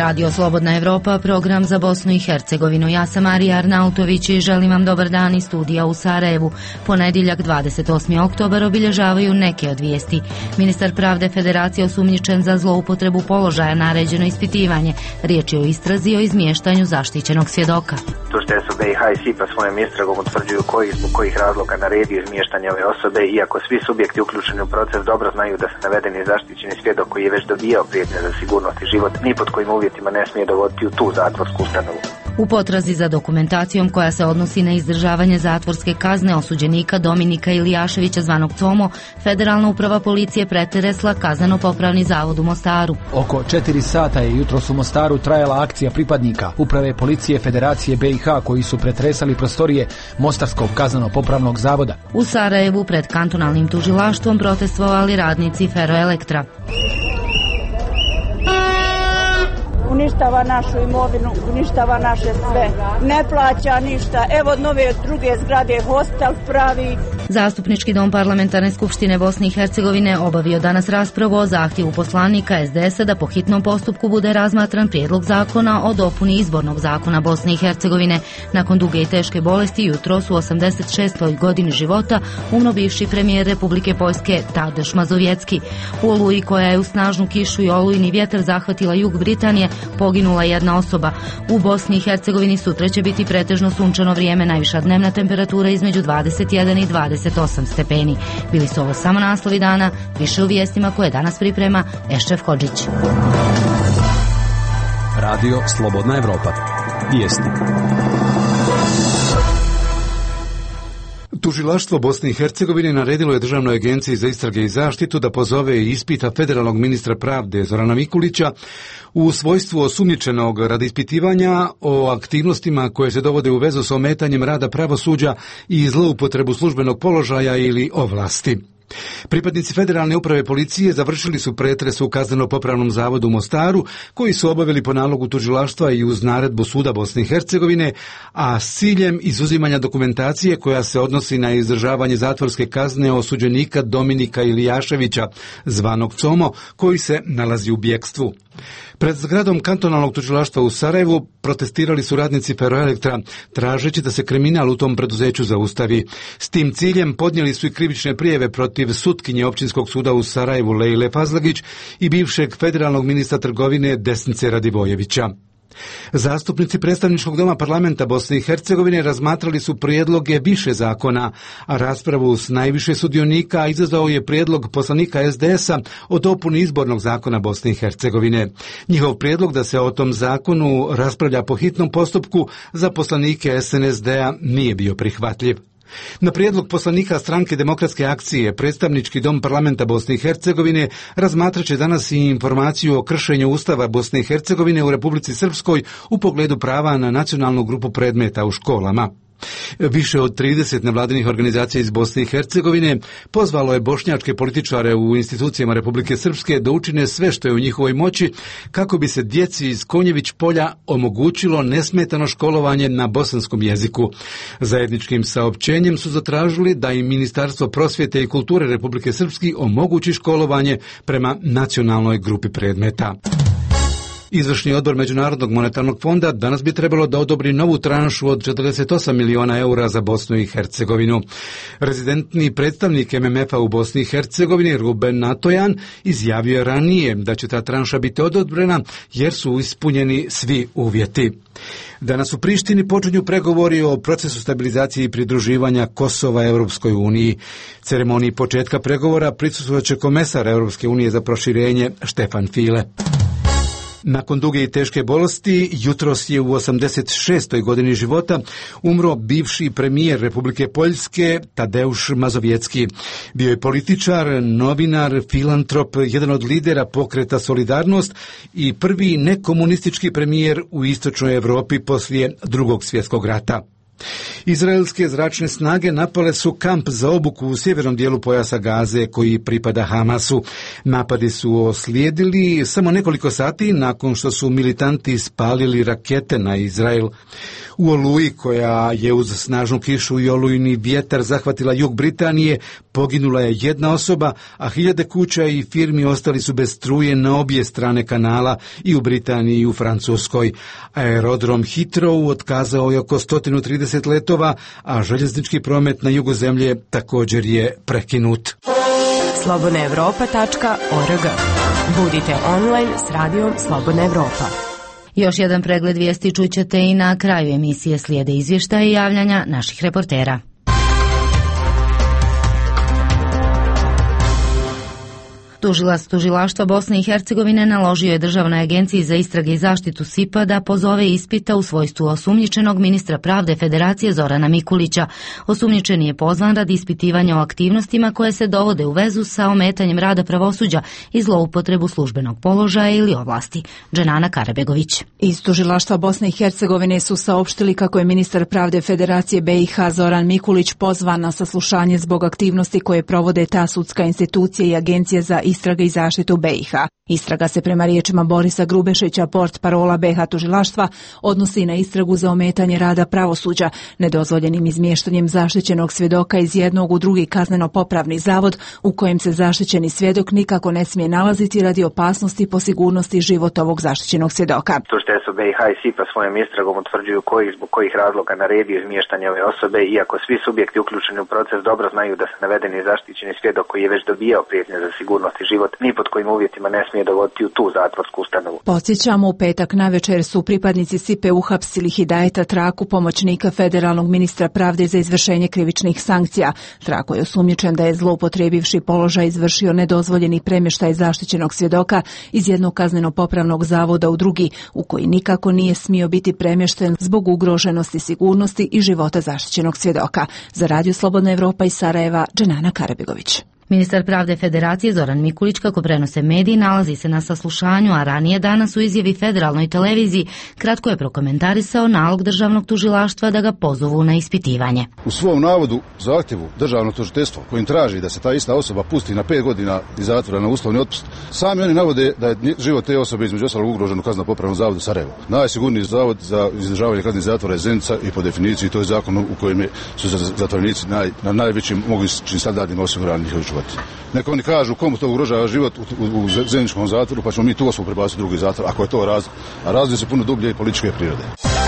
Radio Slobodna Evropa, program za Bosnu i Hercegovinu. Ja sam Marija Arnautović i želim vam dobar dan iz studija u Sarajevu. Ponedjeljak 28. oktobar obilježavaju neke od vijesti. Ministar pravde Federacije osumnjičen za zloupotrebu položaja, naređeno ispitivanje. Riječ je o istrazi o izmještanju zaštićenog svjedoka. Tužitelj su BiH i SIPA svojom istragom utvrđuju zbog kojih razloga naredio izmještanje ove osobe, iako svi subjekti uključeni u proces dobro znaju da se navedeni zaštićeni svjedok koji je već dobijao prijetnje za sigurnost i život ni pod kojim uvjetima ne smije dovoditi u tu zatvorsku ustanovu. U potrazi za dokumentacijom koja se odnosi na izdržavanje zatvorske kazne osuđenika Dominika Ilijaševića zvanog Como, Federalna uprava policije pretresla Kazneno-popravni zavod u Mostaru. Oko 4 sata je jutros u Mostaru trajala akcija pripadnika Uprave policije Federacije BiH koji su pretresali prostorije Mostarskog kazneno-popravnog zavoda. U Sarajevu pred kantonalnim tužilaštvom protestovali radnici Feroelektra. Uništava našu imovinu, uništava naše sve. Ne plaća ništa. Evo nove druge zgrade, hostel pravi. Zastupnički dom Parlamentarne skupštine Bosne i Hercegovine obavio danas raspravu o zahtjevu poslanika SDS-a da po hitnom postupku bude razmatran prijedlog zakona o dopuni izbornog zakona Bosne i Hercegovine. Nakon duge i teške bolesti jutros u 86. godini života umro bivši premijer Republike Poljske Tadeusz Mazowiecki. U oluji koja je u snažnu kišu i olujni vjetar zahvatila jug Britanije poginula jedna osoba. U Bosni i Hercegovini sutra će biti pretežno sunčano vrijeme, najviša dnevna temperatura između 21 i 28 stepeni. Bili su ovo samo naslovi dana, više u vijestima koje danas priprema Ešref Hodžić. Radio Slobodna Evropa. Vijesti. Tužilaštvo Bosne i Hercegovine naredilo je Državnoj agenciji za istrage i zaštitu da pozove i ispita federalnog ministra pravde Zorana Mikulića u svojstvu osumnjičenog radi ispitivanja o aktivnostima koje se dovode u vezu s ometanjem rada pravosuđa i zloupotrebu službenog položaja ili ovlasti. Pripadnici Federalne uprave policije završili su pretres u Kazneno-popravnom zavodu u Mostaru, koji su obavili po nalogu tužilaštva i uz naredbu Suda Bosne i Hercegovine, a s ciljem izuzimanja dokumentacije koja se odnosi na izdržavanje zatvorske kazne osuđenika Dominika Ilijaševića, zvanog Como, koji se nalazi u bjekstvu. Pred zgradom kantonalnog tužilaštva u Sarajevu protestirali su radnici Feroelektra, tražeći da se kriminal u tom preduzeću zaustavi. S tim ciljem podnijeli su i krivične prijeve protiv sutkinje Općinskog suda u Sarajevu Lejle Fazlagić i bivšeg federalnog ministra trgovine Desnice Radivojevića. Zastupnici Predstavničkog doma Parlamenta Bosne i Hercegovine razmatrali su prijedloge više zakona, a raspravu s najviše sudionika izazvao je prijedlog poslanika SDS-a o dopuni izbornog zakona Bosne i Hercegovine. Njihov prijedlog da se o tom zakonu raspravlja po hitnom postupku za poslanike SNSD-a nije bio prihvatljiv. Na prijedlog poslanika Stranke demokratske akcije, Predstavnički dom Parlamenta Bosne i Hercegovine razmatrat će danas i informaciju o kršenju Ustava Bosne i Hercegovine u Republici Srpskoj u pogledu prava na nacionalnu grupu predmeta u školama. Više od 30 nevladinih organizacija iz Bosne i Hercegovine pozvalo je bošnjačke političare u institucijama Republike Srpske da učine sve što je u njihovoj moći kako bi se djeci iz Konjević polja omogućilo nesmetano školovanje na bosanskom jeziku. Zajedničkim saopćenjem su zatražili da im Ministarstvo prosvjete i kulture Republike Srpske omogući školovanje prema nacionalnoj grupi predmeta. Izvršni odbor Međunarodnog monetarnog fonda danas bi trebalo da odobri novu tranšu od 48 miliona eura za Bosnu i Hercegovinu. Rezidentni predstavnik MMF-a u Bosni i Hercegovini Ruben Natojan izjavio je ranije da će ta tranša biti odobrena jer su ispunjeni svi uvjeti. Danas u Prištini počinju pregovori o procesu stabilizacije i pridruživanja Kosova Europskoj uniji. Ceremoniji početka pregovora prisustvovat će komesar Europske unije za proširenje Štefan File. Nakon duge i teške bolesti, jutros je u 86. godini života umro bivši premijer Republike Poljske Tadeusz Mazowiecki. Bio je političar, novinar, filantrop, jedan od lidera pokreta Solidarnost i prvi nekomunistički premijer u istočnoj Europi poslije Drugog svjetskog rata. Izraelske zračne snage napale su kamp za obuku u sjevernom dijelu pojasa Gaze koji pripada Hamasu. Napadi su oslijedili samo nekoliko sati nakon što su militanti spalili rakete na Izrael. U oluji koja je uz snažnu kišu i olujni vjetar zahvatila jug Britanije poginula je jedna osoba, a hiljade kuća i firmi ostali su bez struje na obje strane kanala i u Britaniji i u Francuskoj. Aerodrom Heathrow otkazao je oko 130 letova, a željeznički promet na jugu zemlje također je prekinut. slobodnaevropa.org. Budite online s radijom Slobodna Evropa. Još jedan pregled vijesti čućete i na kraju emisije, slijede izvještaje i javljanja naših reportera. Tužilac Tužilaštva Bosne i Hercegovine naložio je Državnoj agenciji za istrage i zaštitu SIP-a da pozove ispita u svojstvu osumnjičenog ministra pravde Federacije Zorana Mikulića. Osumnjičeni je pozvan radi ispitivanja o aktivnostima koje se dovode u vezu sa ometanjem rada pravosuđa i zloupotrebu službenog položaja ili ovlasti. Dženana Karabegović. Iz Tužilaštva Bosne i Hercegovine su saopštili kako je ministar pravde Federacije BiH Zoran Mikulić pozvan na saslušanje zbog aktivnosti koje provode ta sudska institucija i Agencija za istrage i zaštitu BiH. Istraga se prema riječima Borisa Grubešića, portparola BiH tužilaštva, odnosi na istragu za ometanje rada pravosuđa, nedozvoljenim izmještanjem zaštićenog svjedoka iz jednog u drugi kazneno-popravni zavod u kojem se zaštićeni svjedok nikako ne smije nalaziti radi opasnosti po sigurnosti života ovog zaštićenog svjedoka. Tužiteljstvo BiH i SIP-a svojom istragom utvrđuju zbog kojih razloga naredio izmještanje ove osobe, iako svi subjekti uključeni u proces dobro znaju da se navedeni zaštićeni svjedok koji je već dobijao prijetnje za sigurnost i život ni pod kojim uvjetima ne smije dovoditi u tu zatvorsku ustanovu. Podsjećamo, u petak navečer su pripadnici SIP-e uhapsili Hidajeta Traku, pomoćnika federalnog ministra pravde za izvršenje krivičnih sankcija. Trako je osumnjičen da je zloupotrijebivši položaj izvršio nedozvoljeni premještaj zaštićenog svjedoka iz jednog kazneno-popravnog zavoda u drugi, u koji nikako nije smio biti premješten zbog ugroženosti sigurnosti i života zaštićenog svjedoka. Za Radio Slobodna Evropa iz Sarajeva, Dženana Karabegović. Ministar pravde Federacije Zoran Mikulić, kako prenose mediji, nalazi se na saslušanju, a ranije danas u izjavi federalnoj televiziji kratko je prokomentarisao nalog državnog tužilaštva da ga pozovu na ispitivanje. U svom navodu zahtjevu državnog tužiteljstva kojim traži da se ta ista osoba pusti na 5 godina iz zatvora na uslovni otpust, sami oni navode da je život te osobe između ostalog ugrožen u kazneno-popravnom zavodu Sarajevo. Najsigurniji zavod za izdržavanje kazne zatvora je Zenica i po definiciji to je zakon u kojem su zatvorenici na najvećim mogućim standardima osigurani njihovi životi. Neka oni kažu komu to ugrožava život u zeničkom zatvoru, pa ćemo mi tu osobu prebaciti u drugi zatvor, ako je to razlog. A razlog se puno dublje i političke prirode.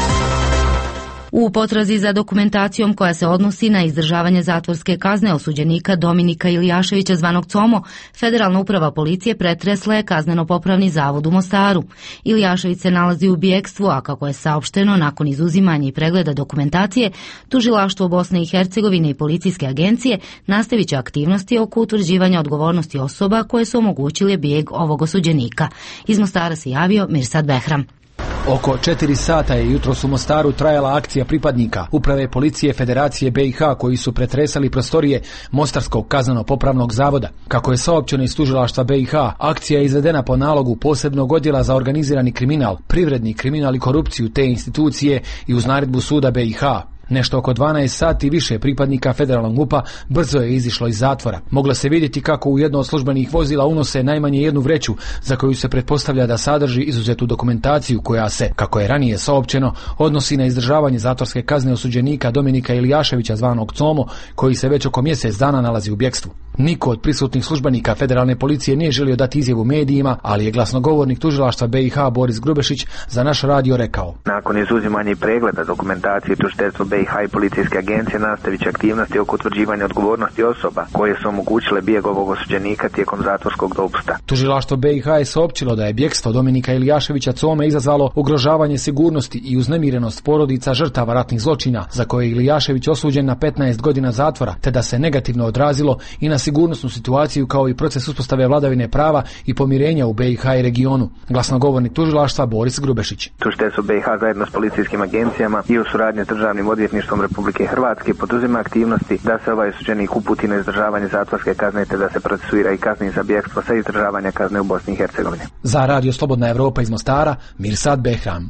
U potrazi za dokumentacijom koja se odnosi na izdržavanje zatvorske kazne osuđenika Dominika Ilijaševića zvanog Como, Federalna uprava policije pretresla je kazneno-popravni zavod u Mostaru. Ilijašević se nalazi u bijegstvu, a kako je saopšteno, nakon izuzimanja i pregleda dokumentacije, Tužilaštvo Bosne i Hercegovine i policijske agencije nastavit će aktivnosti oko utvrđivanja odgovornosti osoba koje su omogućile bijeg ovog osuđenika. Iz Mostara se javio Mirsad Behram. Oko 4 sata je jutros u Mostaru trajala akcija pripadnika Uprave policije Federacije BiH koji su pretresali prostorije Mostarskog kazneno-popravnog zavoda. Kako je saopćeno iz Tužilaštva BiH, akcija je izvedena po nalogu posebnog odjela za organizirani kriminal, privredni kriminal i korupciju te institucije i uz naredbu suda BiH. Nešto oko 12 sati više pripadnika federalnog MUP-a brzo je izišlo iz zatvora. Moglo se vidjeti kako u jedno od službenih vozila unose najmanje jednu vreću za koju se pretpostavlja da sadrži izuzetu dokumentaciju koja se, kako je ranije saopćeno, odnosi na izdržavanje zatvorske kazne osuđenika Dominika Ilijaševića zvanog Como, koji se već oko mjesec dana nalazi u bjegstvu. Niko od prisutnih službenika federalne policije nije želio dati izjavu medijima, ali je glasnogovornik tužilaštva BiH Boris Grubešić za naš radio rekao: nakon izuzimanja i pregleda dokumentacije, tužiteljstvo BiH i policijske agencije nastavit će aktivnosti oko utvrđivanja odgovornosti osoba koje su omogućile bijeg ovog osuđenika tijekom zatvorskog dopusta. Tužilaštvo BiH je saopćilo da je bjegstvo Dominika Ilijaševića Come izazvalo ugrožavanje sigurnosti i uznemirenost porodica žrtava ratnih zločina, za koje je Ilijašević osuđen na 15 godina zatvora, te da se negativno odrazilo i na sigurnosnu situaciju kao i proces uspostave vladavine prava i pomirenja u BiH i regionu. Glasnogovornik tužilaštva Boris Grubešić. Tužiteljstvo BiH zajedno s policijskim agencijama i u suradnji s Državnim odvjetništvom Republike Hrvatske poduzima aktivnosti da se ovaj osuđenik uputi na izdržavanje zatvorske kazne te da se procesuira i kazni za bjegstvo sa izdržavanja kazne u Bosni i Hercegovini. Za Radio Slobodna Evropa iz Mostara, Mirsad Behram.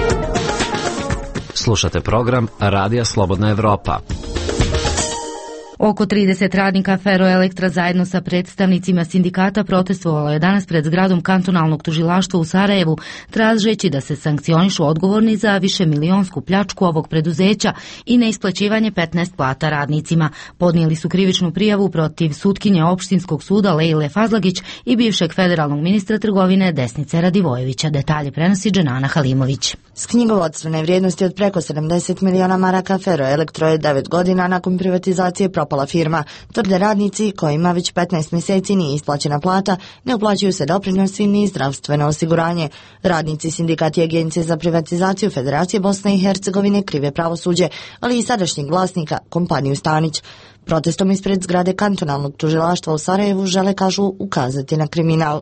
Slušate program Radija Slobodna Evropa. Oko 30 radnika Feroelektra zajedno sa predstavnicima sindikata protestovalo je danas pred zgradom kantonalnog tužilaštva u Sarajevu, tražeći da se sankcionišu odgovorni za višemilionsku pljačku ovog preduzeća i neisplaćivanje 15 plata radnicima. Podnijeli su krivičnu prijavu protiv sutkinje opštinskog suda Lejle Fazlagić i bivšeg federalnog ministra trgovine Desnice Radivojevića. Detalje prenosi Dženana Halimović. S knjigovodstvene vrijednosti od preko 70 miliona maraka Feroelektro je 9 godina nakon privatizacije propala firma. Tvrde radnici kojima već 15 mjeseci nije isplaćena plata, ne uplaćuju se doprinosi ni zdravstveno osiguranje. Radnici sindikati Agencije za privatizaciju Federacije Bosne i Hercegovine krive pravosuđe, ali i sadašnjeg vlasnika, kompaniju Stanić. Protestom ispred zgrade kantonalnog tužilaštva u Sarajevu žele, kažu, ukazati na kriminal.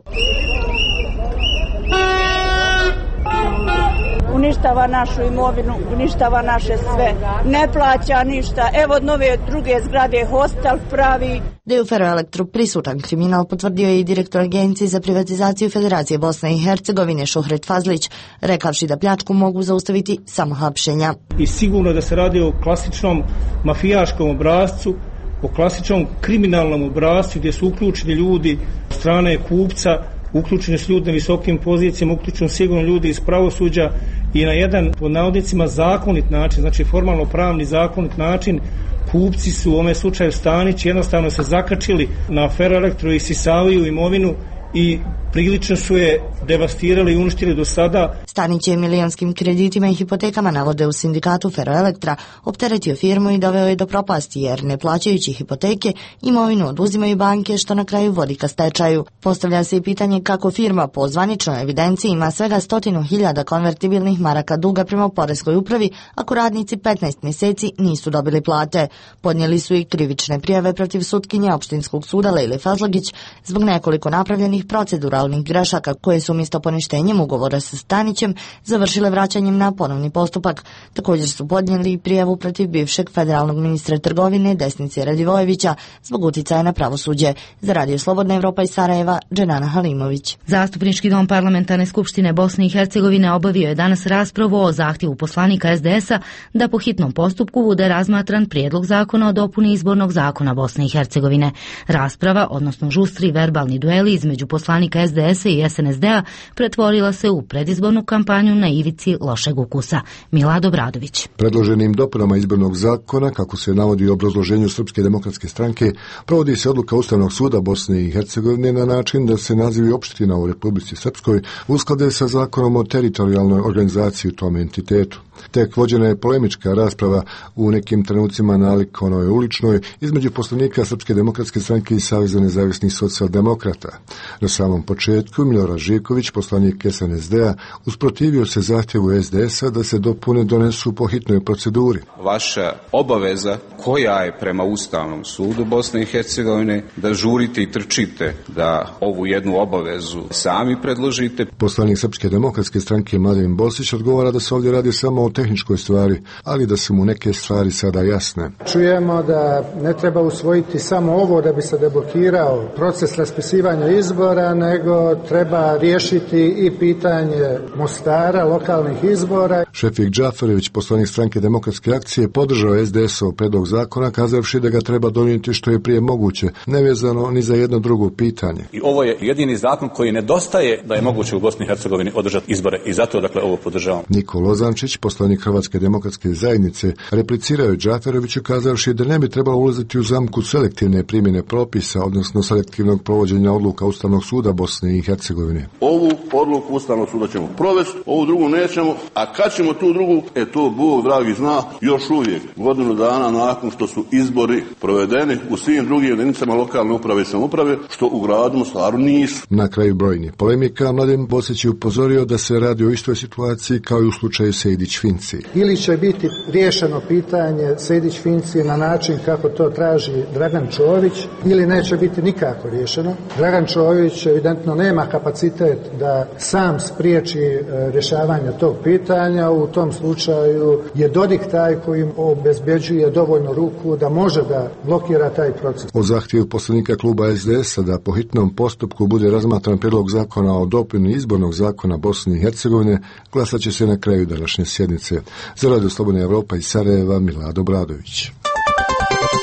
Uništava našu imovinu, uništava naše sve. Ne plaća ništa. Evo nove druge zgrade, hostel pravi. Da je u Feroelektru prisutan kriminal potvrdio je i direktor Agencije za privatizaciju Federacije Bosne i Hercegovine Šuhret Fazlić, rekavši da pljačku mogu zaustaviti samo hapšenja. I sigurno da se radi o klasičnom mafijaškom obrascu, o klasičnom kriminalnom obrascu gdje su uključeni ljudi strane kupca, uključeni su ljudi na visokim pozicijama, uključeni sigurno ljudi iz pravosuđa i na jedan, pod navodnicima, zakonit način, znači formalno pravni zakonit način, kupci su u ovome slučaju Stanić jednostavno se zakačili na Feroelektro i isisavaju imovinu i prilično su je devastirali i uništili do sada. Stanić je milionskim kreditima i hipotekama, navode u sindikatu Feroelektra, opteretio firmu i doveo je do propasti, jer ne plaćajući hipoteke, imovinu oduzimaju banke, što na kraju vodi ka stečaju. Postavlja se i pitanje kako firma po zvaničnoj evidenciji ima svega 100.000 konvertibilnih maraka duga prema poreskoj upravi, ako radnici 15 mjeseci nisu dobili plate. Podnijeli su i krivične prijave protiv sutkinje opštinskog suda Lejle Fazlagić zbog nekoliko napravljenih proceduralnih grešaka koje su umjesto poništenjem ugovora sa Stanićem završile vraćanjem na ponovni postupak. Također su podnijeli i prijavu protiv bivšeg federalnog ministra trgovine Desnice Radivojevića zbog uticaja na pravosuđe. Za Radio Slobodna Evropa iz Sarajeva, Dženana Halimović. Zastupnički dom Parlamentarne skupštine Bosne i Hercegovine obavio je danas raspravu o zahtjevu poslanika SDS-a da po hitnom postupku bude razmatran prijedlog zakona o dopuni izbornog zakona Bosne i Hercegovine. Rasprava, odnosno žustri verbalni dueli između poslanika SDS-a i SNSD-a pretvorila se u predizbornu kampanju na ivici lošeg ukusa. Milado Bradović. Predloženim dopunama izbornog zakona, kako se navodi u obrazloženju Srpske demokratske stranke, provodi se odluka Ustavnog suda Bosne i Hercegovine na način da se nazivi opština u Republici Srpskoj usklade sa zakonom o teritorijalnoj organizaciji u tom entitetu. Tek vođena je polemička rasprava u nekim trenucima nalik onoj uličnoj između poslanika Srpske demokratske stranke i Saveza nezavisnih socijaldemokrata. Na samom početku Milorad Živković, poslanik SNSD-a, usprotivio se zahtjevu SDS-a da se dopune donesu po hitnoj proceduri. Vaša obaveza koja je prema Ustavnom sudu Bosne i Hercegovine da žurite i trčite da ovu jednu obavezu sami predložite. Poslanik Srpske demokratske stranke Mladen Bosić odgovara da se ovdje radi samo o tehničkoj stvari, ali da su mu neke stvari sada jasne. Čujemo da ne treba usvojiti samo ovo da bi se deblokirao proces raspisivanja izbora, nego treba riješiti i pitanje Mostara, lokalnih izbora. Šefik Džaferević, poslanik stranke Demokratske akcije, podržao SDS-ov predlog zakona, kazavši da ga treba donijeti što je prije moguće, nevezano ni za jedno drugo pitanje. I ovo je jedini zakon koji nedostaje da je moguće u Bosni i Hercegovini održati izbore i zato ovo podržavam. Niko Lozančić, poslanik Hrvatske demokratske zajednice, replicirao je Džafereviću kazavši da ne bi trebalo ulaziti u zamku selektivne primjene propisa, odnosno selektivnog provođenja odluka Ustavnog suda Bosne i Hercegovine. Ovu odluku Ustavnog suda ćemo provesti, ovu drugu nećemo, a kad ćemo tu drugu, to Bog dragi zna, još uvijek godinu dana nakon što su izbori provedeni u svim drugim jedinicama lokalne uprave i samouprave, što u gradu Mostaru nisu. Na kraju brojnih polemika Mladen Bosić je upozorio da se radi o istoj situaciji kao i u slučaju Sejdić-Finci. Ili će biti riješeno pitanje Sejdić-Finci na način kako to traži Dragan Čović, ili neće biti nikako riješeno. Dragan Čović evidentno nema kapacitet da sam spriječi rješavanje tog pitanja. U tom slučaju je Dodik taj koji obezbeđuje dovoljno ruku da može da blokira taj proces. O zahtjevu poslanika kluba SDS-a da po hitnom postupku bude razmatran prijedlog zakona o dopuni izbornog zakona Bosne i Hercegovine glasat će se na kraju današnje sjednice. Za Radio Slobodna Evropa iz Sarajeva, Milado Bradović.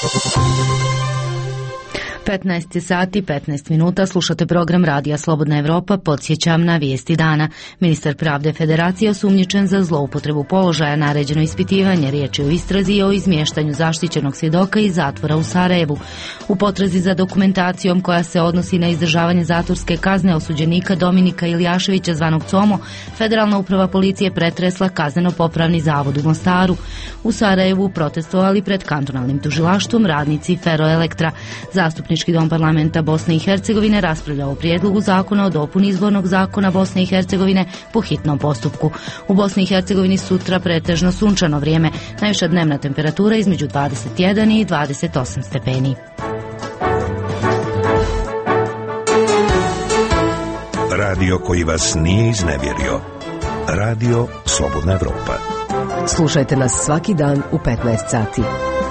15 sati, 15 minuta, slušate program Radija Slobodna Evropa, podsjećam na vijesti dana. Ministar pravde Federacije osumnjičen za zloupotrebu položaja, naređeno ispitivanje, riječ je o istrazi o izmještanju zaštićenog svjedoka iz zatvora u Sarajevu. U potrazi za dokumentacijom koja se odnosi na izdržavanje zatvorske kazne osuđenika Dominika Iljaševića zvanog Como, Federalna uprava policije pretresla kazneno-popravni zavod u Mostaru. U Sarajevu protestovali pred kantonalnim tužilaštvom radnici Feroelektra. Zastupnički dom parlamenta Bosne i Hercegovine raspravlja o prijedlogu zakona o dopuni izbornog zakona Bosne i Hercegovine po hitnom postupku. U Bosni i Hercegovini sutra pretežno sunčano vrijeme, najviša dnevna temperatura između 21 i 28 stepeni. Radio koji vas nije iznevjerio. Radio Slobodna Evropa. Slušajte nas svaki dan u 15 sati.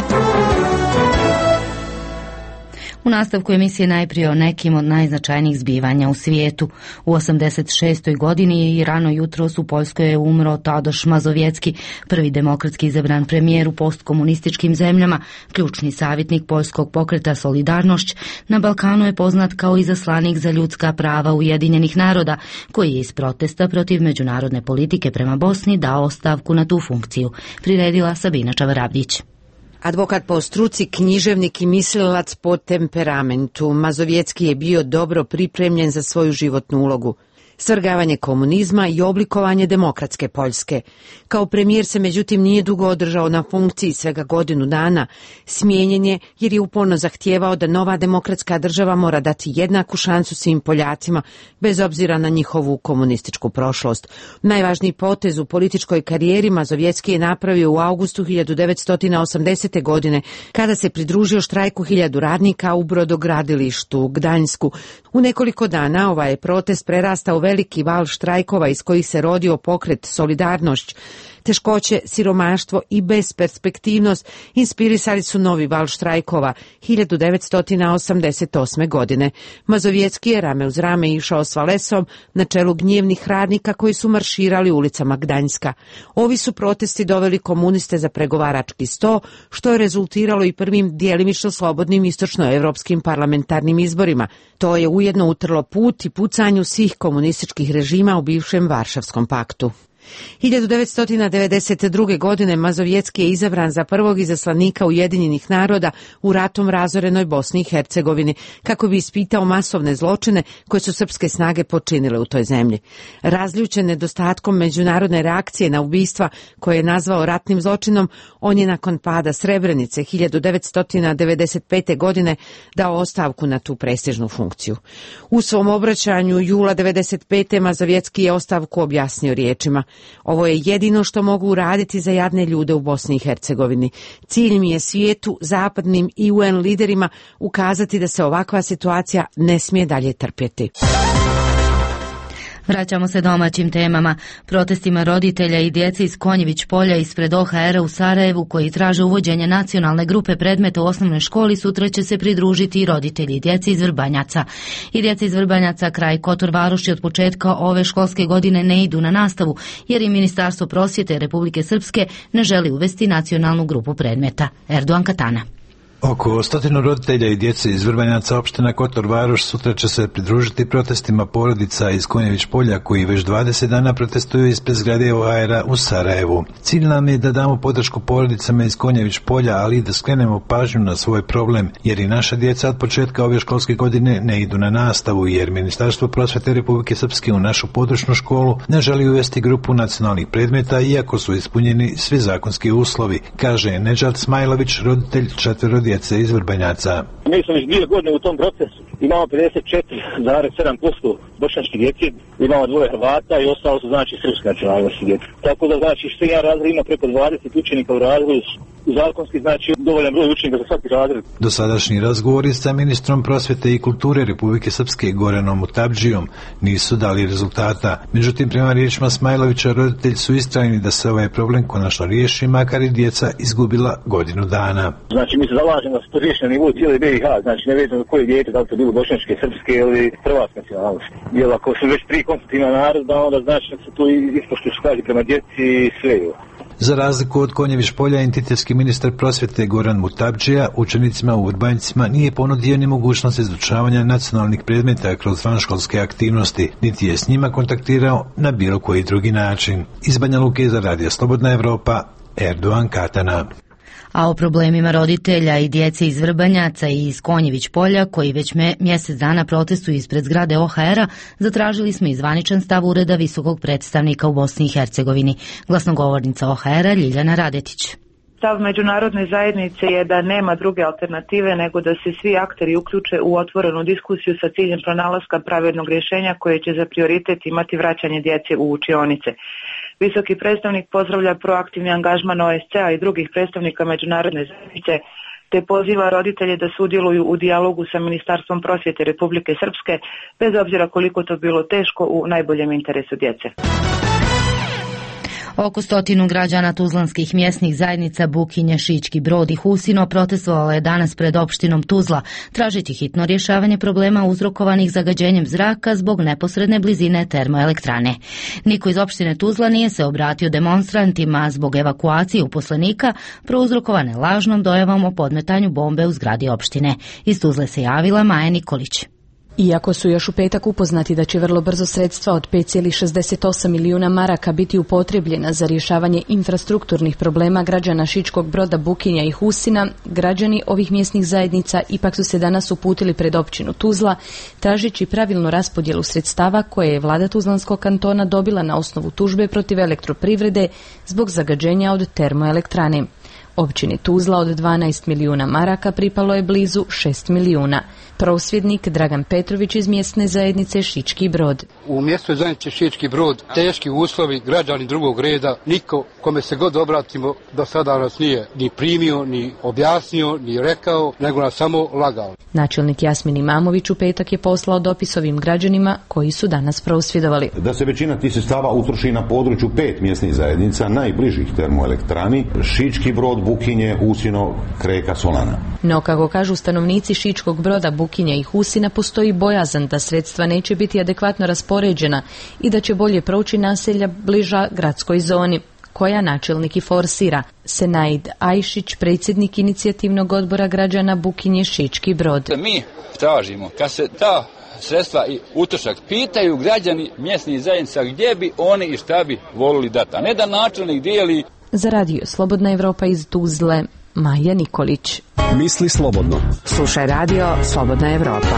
U nastavku emisije najprije o nekim od najznačajnijih zbivanja u svijetu. U 86. godini i rano jutros u Poljskoj je umro Tadoš Mazovjecki, prvi demokratski izabran premijer u postkomunističkim zemljama, ključni savjetnik poljskog pokreta Solidarnošć. Na Balkanu je poznat kao izaslanik za ljudska prava Ujedinjenih naroda, koji je iz protesta protiv međunarodne politike prema Bosni dao ostavku na tu funkciju. Priredila Sabina Čavaravdić. Advokat po struci, književnik i mislilac po temperamentu, Mazovjecki je bio dobro pripremljen za svoju životnu ulogu. Svrgavanje komunizma i oblikovanje demokratske Poljske. Kao premijer se međutim nije dugo održao na funkciji, svega godinu dana. Smijenjen je jer je uporno zahtijevao da nova demokratska država mora dati jednaku šansu svim Poljacima, bez obzira na njihovu komunističku prošlost. Najvažniji potez u političkoj karijeri Mazovjecki je napravio u augustu 1980. godine, kada se pridružio štrajku 1000 radnika u brodogradilištu u Gdańsku. U nekoliko dana ovaj je protest prerastao veliki val štrajkova iz kojih se rodio pokret Solidarnošć. Teškoće, siromaštvo i besperspektivnost inspirisali su novi val štrajkova 1988. godine. Mazovjecki je rame uz rame išao s Valesom na čelu gnjevnih radnika koji su marširali ulicama Gdańska. Ovi su protesti doveli komuniste za pregovarački sto, što je rezultiralo i prvim djelimično slobodnim istočnoevropskim parlamentarnim izborima. To je ujedno utrlo put i pucanju svih komunističkih režima u bivšem Varšavskom paktu. 1992. godine Mazovjecki je izabran za prvog izaslanika Ujedinjenih naroda u ratom razorenoj Bosni i Hercegovini, kako bi ispitao masovne zločine koje su srpske snage počinile u toj zemlji. Razljučen nedostatkom međunarodne reakcije na ubistva koje je nazvao ratnim zločinom, on je nakon pada Srebrenice 1995. godine dao ostavku na tu prestižnu funkciju. U svom obraćanju jula 1995. Mazovjecki je ostavku objasnio riječima: ovo je jedino što mogu uraditi za jadne ljude u Bosni i Hercegovini. Cilj mi je svijetu, zapadnim i UN liderima ukazati da se ovakva situacija ne smije dalje trpjeti. Vraćamo se domaćim temama. Protestima roditelja i djece iz Konjević polja ispred OHR-a u Sarajevu, koji traže uvođenje nacionalne grupe predmeta u osnovnoj školi, sutra će se pridružiti i roditelji i djece iz Vrbanjaca. I djece iz Vrbanjaca kraj Kotor Varoši od početka ove školske godine ne idu na nastavu, jer i Ministarstvo prosvjete Republike Srpske ne želi uvesti nacionalnu grupu predmeta. Erdogan Katana. Oko 100 roditelja i djece iz Vrbanjaca opština Kotor Varoš sutra će se pridružiti protestima porodica iz Konjević polja, koji već 20 dana protestuju ispred zgrade OHR-a u Sarajevu. Cilj nam je da damo podršku porodicama iz Konjević polja, ali i da skrenemo pažnju na svoj problem, jer i naša djeca od početka ove školske godine ne idu na nastavu, jer Ministarstvo prosvjete Republike Srpske u našu područnu školu ne želi uvesti grupu nacionalnih predmeta, iako su ispunjeni svi zakonski uslovi, kaže Nedžad Smajlović, roditelj 4 djece iz Vrbanjaca. Mi smo već 2 godine u tom procesu. Imamo 54,7% bošnjačke djece, imamo 2 Hrvata i ostalo su znači srpske nacionalnosti djece. Tako da znači što jedan razred ima preko 20 učenika u razredu, zakonski znači dovoljan broj učenika za svaki razred. Dosadašnji razgovori sa ministrom prosvjete i kulture Republike Srpske Goranom Mutabdžijom nisu dali rezultata. Međutim, prema riječima Smajlovića, roditelji su istrajni da se ovaj problem konačno riješi, makar i djeca izgubila godinu dana. Znači mi se zalažemo da se to riješi na nivou cijele BiH, znači ne vezano koje dijete, da li to bilo bošnjačke, srpske ili hrvatske nacionalnosti. Jer ako su već 3 konstitutivna naroda, onda znači da se tu ispoštuju što kaže prema djeci i sve. Za razliku od Konjević polja, entitetski ministar prosvjete Goran Mutabdžija učenicima u Vrbanjcima nije ponudio ni mogućnost izučavanja nacionalnih predmeta kroz vanškolske aktivnosti, niti je s njima kontaktirao na bilo koji drugi način. Iz Banja Luke za Radio Slobodna Evropa, Erdogan Katana. A o problemima roditelja i djece iz Vrbanjaca i iz Konjević polja, koji već mjesec dana protestuju ispred zgrade OHR-a, zatražili smo i zvaničan stav Ureda visokog predstavnika u Bosni i Hercegovini. Glasnogovornica OHR-a Ljiljana Radetić. Stav međunarodne zajednice je da nema druge alternative nego da se svi akteri uključe u otvorenu diskusiju sa ciljem pronalaska pravednog rješenja koje će za prioritet imati vraćanje djece u učionice. Visoki predstavnik pozdravlja proaktivni angažman OSCE-a i drugih predstavnika međunarodne zajednice, te poziva roditelje da sudjeluju u dijalogu sa Ministarstvom prosvjete Republike Srpske, bez obzira koliko to bilo teško, u najboljem interesu djece. Oko 100 građana tuzlanskih mjesnih zajednica Bukinje, Šički Brod i Husino protestovalo je danas pred opštinom Tuzla, tražiti hitno rješavanje problema uzrokovanih zagađenjem zraka zbog neposredne blizine termoelektrane. Niko iz opštine Tuzla nije se obratio demonstrantima zbog evakuacije uposlenika prouzrokovane lažnom dojavom o podmetanju bombe u zgradi opštine. Iz Tuzle se javila Maja Nikolić. Iako su još u petak upoznati da će vrlo brzo sredstva od 5,68 milijuna maraka biti upotrebljena za rješavanje infrastrukturnih problema građana Šičkog Broda, Bukinja i Husina, građani ovih mjesnih zajednica ipak su se danas uputili pred općinu Tuzla, tražeći pravilnu raspodjelu sredstava koje je vlada Tuzlanskog kantona dobila na osnovu tužbe protiv elektroprivrede zbog zagađenja od termoelektrane. Općini Tuzla od 12 milijuna maraka pripalo je blizu 6 milijuna. Prosvjednik Dragan Petrović iz mjesne zajednice Šički Brod. U mjesnoj zajednici Šički Brod teški uslovi, građani drugog reda, niko kome se god obratimo do sada nas nije ni primio, ni objasnio, ni rekao, nego nas samo lagao. Načelnik Jasmin Imamović u petak je poslao dopis ovim građanima koji su danas prosvjedovali. Da se većina tih sredstava utroši na području 5 mjesnih zajednica najbližih termoelektrani, Šički Brod, Bukinje, Husino, Kreka, Solana. No, kako kažu stanovnici Šičkog Broda, Bukinja i Husina, postoji bojazan da sredstva neće biti adekvatno raspoređena i da će bolje proći naselja bliža gradskoj zoni, koja načelnik i forsira. Senaid Ajšić, predsjednik inicijativnog odbora građana Bukinje, Šički Brod. Mi tražimo, kad se ta sredstva i utrošak pitaju građani mjesnih zajednica gdje bi oni i šta bi volili dati, a ne da načelnik dijeli. Za Radio Slobodna Evropa iz Tuzle, Maja Nikolić. Misli slobodno. Slušaj Radio Slobodna Evropa.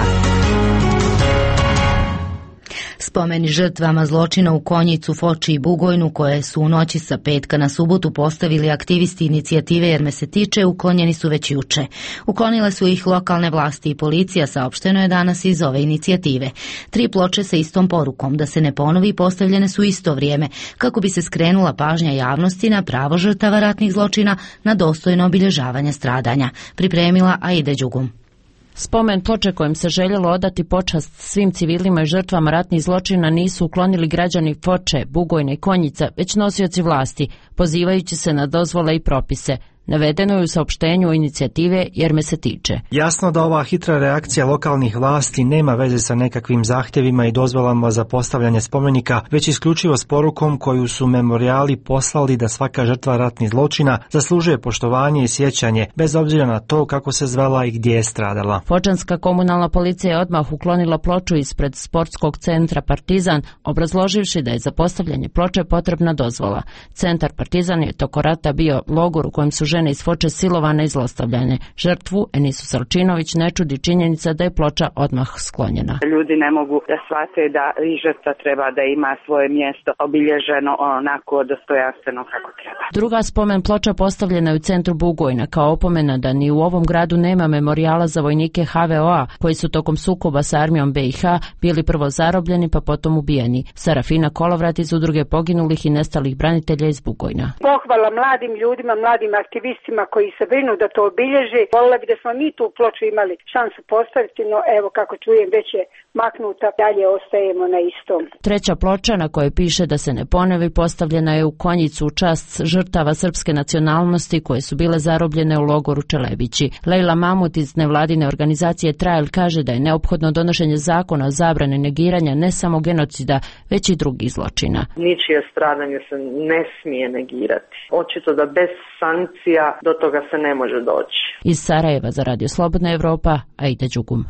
Spomeni žrtvama zločina u Konjicu, Foči i Bugojnu, koje su u noći sa petka na subotu postavili aktivisti inicijative Jer me se tiče, uklonjeni su već juče. Uklonile su ih lokalne vlasti i policija, saopšteno je danas iz ove inicijative. 3 ploče sa istom porukom da se ne ponovi postavljene su isto vrijeme, kako bi se skrenula pažnja javnosti na pravo žrtava ratnih zločina na dostojno obilježavanje stradanja. Pripremila Aida Đugum. Spomen ploče kojim se željelo odati počast svim civilima i žrtvama ratnih zločina nisu uklonili građani Foče, Bugojne i Konjica, već nosioci vlasti, pozivajući se na dozvole i propise. Navedeno je u saopštenju inicijative Jer me se tiče. Jasno da ova hitra reakcija lokalnih vlasti nema veze sa nekakvim zahtjevima i dozvolama za postavljanje spomenika, već isključivo s porukom koju su memorijali poslali da svaka žrtva ratnih zločina zaslužuje poštovanje i sjećanje, bez obzira na to kako se zvala i gdje je stradala. Fočanska komunalna policija je odmah uklonila ploču ispred sportskog centra Partizan, obrazloživši da je za postavljanje ploče potrebna dozvola. Centar Partizan je toko rata bio logor u kojem su žene iz Foče silovane i zlostavljane. Žrtvu Enisu Salčinović ne čudi činjenica da je ploča odmah sklonjena. Ljudi ne mogu da shvate da i žrtva treba da ima svoje mjesto obilježeno onako dostojanstveno kako treba. Druga spomen ploča postavljena je u centru Bugojna kao opomena da ni u ovom gradu nema memorijala za vojnike HVO-a koji su tokom sukoba sa armijom BiH bili prvo zarobljeni pa potom ubijeni. Sarafina Kolovrat iz udruge poginulih i nestalih branitelja iz Bugojna. Pohvala mladim ljudima, mladim aktivistima aktivistima koji se brinu da to obilježi. Voljela bi da smo mi tu ploču imali šansu postaviti, no evo kako čujem već je maknuta, dalje ostajemo na istom. Treća ploča na kojoj piše da se ne ponovi postavljena je u Konjicu u čast žrtava srpske nacionalnosti koje su bile zarobljene u logoru Čelebići. Lejla Mamut iz nevladine organizacije Trial kaže da je neophodno donošenje zakona o zabrani negiranja ne samo genocida, već i drugih zločina. Ničije stradanje se ne smije negirati. Očito da bez sankcija do toga se ne može doći. Iz Sarajeva za Radio Slobodna Evropa, Aida Đugum.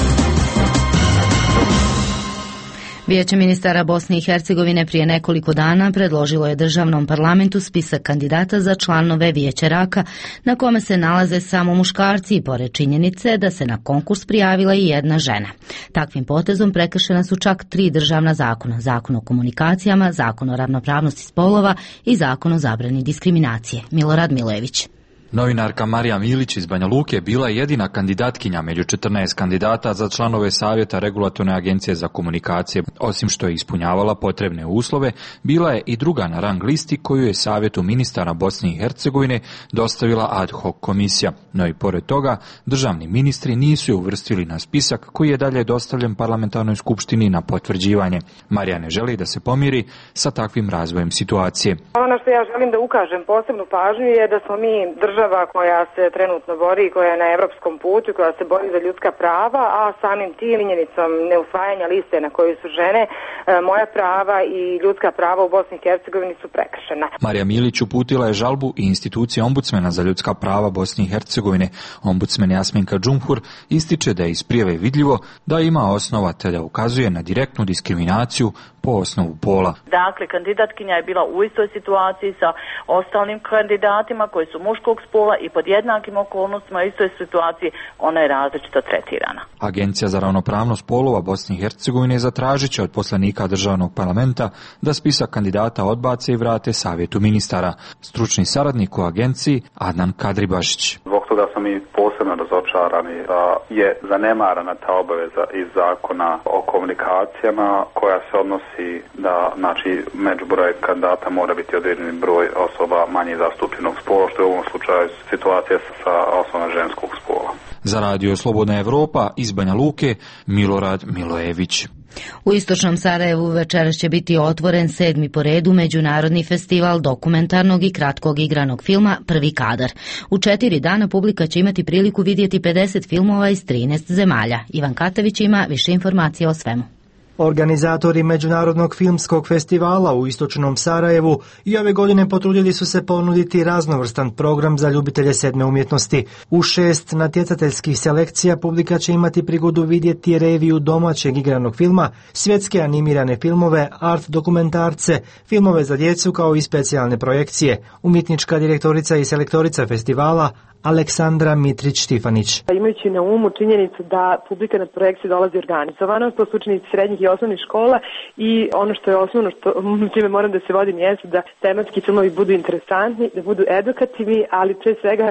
Vijeće ministara Bosne i Hercegovine prije nekoliko dana predložilo je državnom parlamentu spisak kandidata za članove Vijeća Raka, na kome se nalaze samo muškarci i pored činjenice da se na konkurs prijavila i jedna žena. Takvim potezom prekršena su čak 3 državna zakona: Zakon o komunikacijama, Zakon o ravnopravnosti spolova i Zakon o zabrani diskriminacije. Milorad Milojević. Novinarka Marija Milić iz Banja Luke bila je jedina kandidatkinja među 14 kandidata za članove Savjeta Regulatorne agencije za komunikacije. Osim što je ispunjavala potrebne uslove, bila je i druga na rang listi koju je Savjetu ministara Bosne i Hercegovine dostavila ad hoc komisija. No i pored toga, državni ministri nisu je uvrstili na spisak koji je dalje dostavljen parlamentarnoj skupštini na potvrđivanje. Marija ne želi da se pomiri sa takvim razvojem situacije. Ono što ja želim da ukažem posebnu pažnju je da smo mi država koja se trenutno bori, koja je na evropskom putu, koja se bori za ljudska prava, a samim tim činjenicom neusvajanja liste na kojoj su žene, moja prava i ljudska prava u Bosni i Hercegovini su prekršena. Marija Milić uputila je žalbu i institucije ombudsmena za ljudska prava Bosne i Hercegovine. Ombudsmen Jasminka Džumhur ističe da je iz prijave vidljivo da ima osnova te da ukazuje na direktnu diskriminaciju po osnovu pola. Dakle, kandidatkinja je bila u istoj situaciji sa ostalim kandidatima koji su muškog spola i pod jednakim okolnostima u istoj situaciji ona je različito tretirana. Agencija za ravnopravnost polova Bosne i Hercegovine zatražit će od poslanika državnog parlamenta da spisak kandidata odbace i vrate Savjetu ministara. Stručni saradnik u agenciji Adnan Kadribašić. Zbog toga smo mi posebno razočarani da je zanemarana ta obaveza iz zakona o komunikacijama koja se odnosi da među broj kandidata mora biti određeni broj osoba manje zastupljenog spola, što je u ovom slučaju situacija sa osobama ženskog spola. Za Radio Slobodna Evropa iz Banja Luke, Milorad Milojević. U istočnom Sarajevu večeras će biti otvoren 7. po redu međunarodni festival dokumentarnog i kratkog igranog filma Prvi kadar. U 4 dana publika će imati priliku vidjeti 50 filmova iz 13 zemalja. Ivan Katavić ima više informacija o svemu. Organizatori Međunarodnog filmskog festivala u istočnom Sarajevu i ove godine potrudili su se ponuditi raznovrstan program za ljubitelje sedme umjetnosti. U 6 natjecateljskih selekcija publika će imati prigodu vidjeti reviju domaćeg igranog filma, svjetske animirane filmove, art dokumentarce, filmove za djecu kao i specijalne projekcije. Umjetnička direktorica i selektorica festivala Aleksandra Mitrić-Štifanić. Imajući na umu činjenicu da publika na projekciji dolazi organizovano, to su učenici srednjih i osnovnih škola i ono što je osnovno čime moram da se vodim jeste da tematski filmovi budu interesantni, da budu edukativni, ali pre svega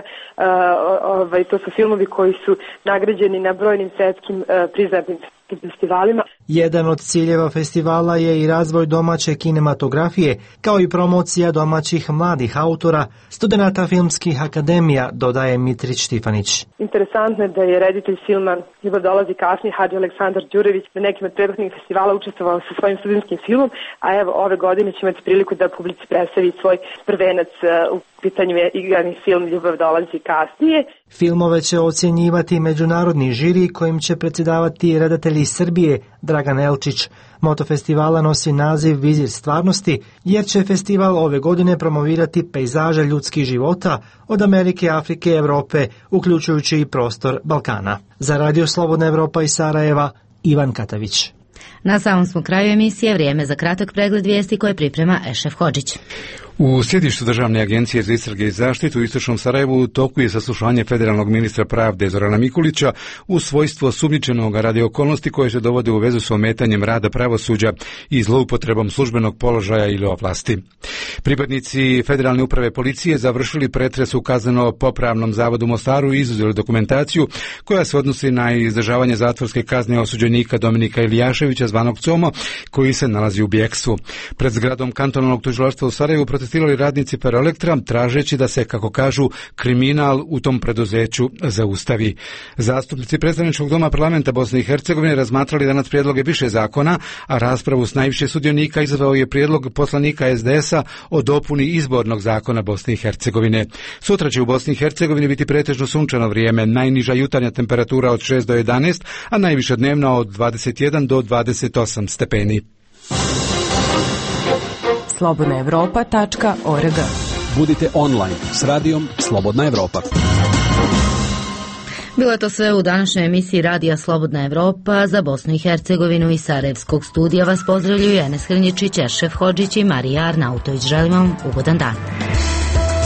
to su filmovi koji su nagrađeni na brojnim svjetskim priznatim festivalima. Jedan od ciljeva festivala je i razvoj domaće kinematografije, kao i promocija domaćih mladih autora, studenata filmskih akademija, dodaje Mitrić-Štifanić. Interesantno je da je reditelj filma Ljubav dolazi kasnije, Hadži Aleksandar Đurević, na nekim od prethodnih festivala učestvovao sa svojim studentskim filmom, a evo ove godine će imati priliku da publici predstavi svoj prvenac u pitanju je igrani film Ljubav dolazi kasnije. Filmove će ocjenjivati međunarodni žiri kojim će predsjedavati redatelj iz Srbije Dragan Elčić. Moto festivala nosi naziv Vizir stvarnosti, jer će festival ove godine promovirati pejzaže ljudskih života od Amerike, Afrike, Europe, uključujući i prostor Balkana. Za Radio Slobodna Evropa iz Sarajeva, Ivan Katavić. Na samom smo kraju emisije, vrijeme za kratak pregled vijesti koje priprema Ešef Hodžić. U sjedištu Državne agencije za istrage i zaštitu u istočnom Sarajevu u toku je saslušanje federalnog ministra pravde Zorana Mikulića u svojstvo sumnjičenog radi okolnosti koje se dovode u vezu s ometanjem rada pravosuđa i zloupotrebom službenog položaja ili ovlasti. Pripadnici Federalne uprave policije završili pretres u kazneno-popravnom zavodu Mostaru i izuzeli dokumentaciju koja se odnosi na izdržavanje zatvorske kazne osuđenika Dominika Ilijaševića zvanog Como, koji se nalazi u bijekstvu. Pred zgradom kantonalnog tužilaštva u Sarajevu protestirali radnici Ferroelektra, tražeći da se, kako kažu, kriminal u tom preduzeću zaustavi. Zastupnici predstavničkog doma parlamenta Bosne i Hercegovine razmatrali danas prijedloge više zakona, a raspravu s najviše sudionika izazvao je prijedlog poslanika SDS-a o dopuni izbornog zakona Bosne i Hercegovine. Sutra će u Bosni i Hercegovini biti pretežno sunčano vrijeme, najniža jutarnja temperatura od 6 do 11, a najviša dnevna od 21 do 28 stepeni. slobodnaevropa.org. Budite online s radijom Slobodna Evropa. Bilo je to sve u današnjoj emisiji Radija Slobodna Evropa. Za Bosnu i Hercegovinu iz Sarajevskog studija vas pozdravljuju Enes Hrnjičić, Eršef Hodžić i Marija Arnautović. Želim vam ugodan dan.